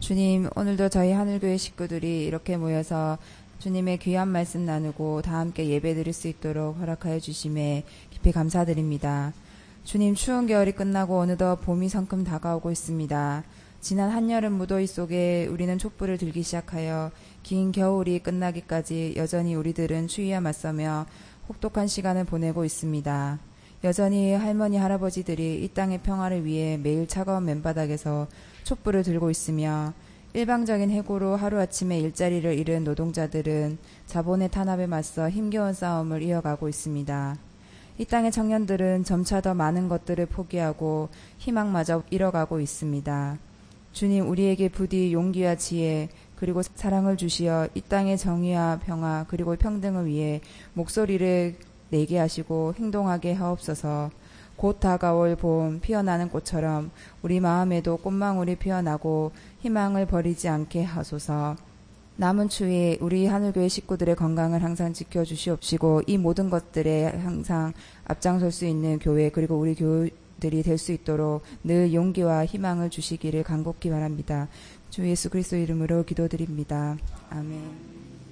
주님, 오늘도 저희 하늘교회 식구들이 이렇게 모여서 주님의 귀한 말씀 나누고 다 함께 예배 드릴 수 있도록 허락하여 주심에 깊이 감사드립니다. 주님, 추운 겨울이 끝나고 어느덧 봄이 성큼 다가오고 있습니다. 지난 한여름 무더위 속에 우리는 촛불을 들기 시작하여 긴 겨울이 끝나기까지 여전히 우리들은 추위와 맞서며 혹독한 시간을 보내고 있습니다. 여전히 할머니, 할아버지들이 이 땅의 평화를 위해 매일 차가운 맨바닥에서 촛불을 들고 있으며 일방적인 해고로 하루아침에 일자리를 잃은 노동자들은 자본의 탄압에 맞서 힘겨운 싸움을 이어가고 있습니다. 이 땅의 청년들은 점차 더 많은 것들을 포기하고 희망마저 잃어가고 있습니다. 주님, 우리에게 부디 용기와 지혜 그리고 사랑을 주시어 이 땅의 정의와 평화 그리고 평등을 위해 목소리를 내게 하시고 행동하게 하옵소서. 곧 다가올 봄 피어나는 꽃처럼 우리 마음에도 꽃망울이 피어나고 희망을 버리지 않게 하소서. 남은 추위 우리 하늘교회 식구들의 건강을 항상 지켜주시옵시고 이 모든 것들에 항상 앞장설 수 있는 교회 그리고 우리 교우들이 될 수 있도록 늘 용기와 희망을 주시기를 간곡히 바랍니다. 주 예수 그리스도 이름으로 기도드립니다. 아멘.